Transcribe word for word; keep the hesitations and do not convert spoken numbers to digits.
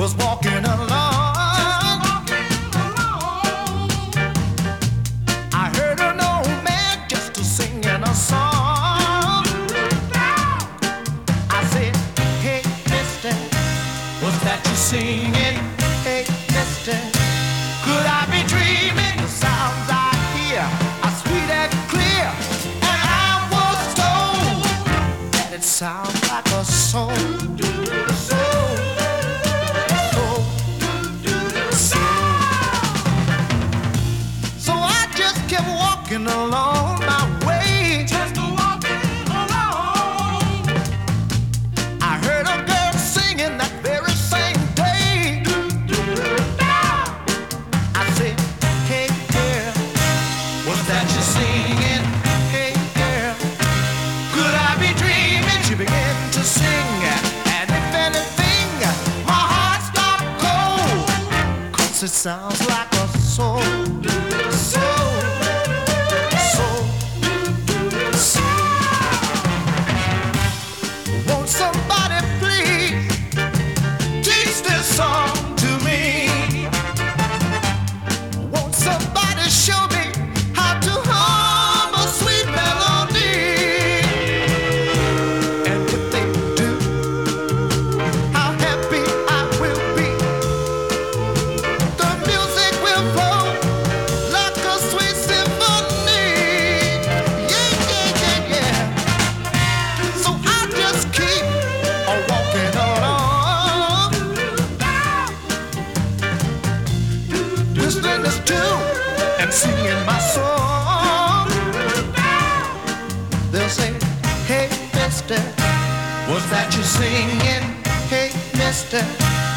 was walking along. I heard an old man just singing a song. I said, hey, mister, was that you singing? Hey, mister, could I be dreaming? The sounds I hear are sweet and clear, and I was told that it sounds like a soul. Soul. Walking along my way, just walking along. I heard a girl singing that very same day. I said, hey girl, was that you singing? Hey girl, could I be dreaming? She began to sing, and if anything, my heart stopped cold, 'cause it sounds like a soul. Soul. Somebody please teach this song to me. Won't somebody show me how to hum a sweet melody? And if they do, how happy I will be. The music will flow like a sweet symphony. Yeah, yeah, yeah, yeah. So I just keep walking along, whistling this tune and singing my song. They'll say, hey, mister, was that you singing? Hey, mister,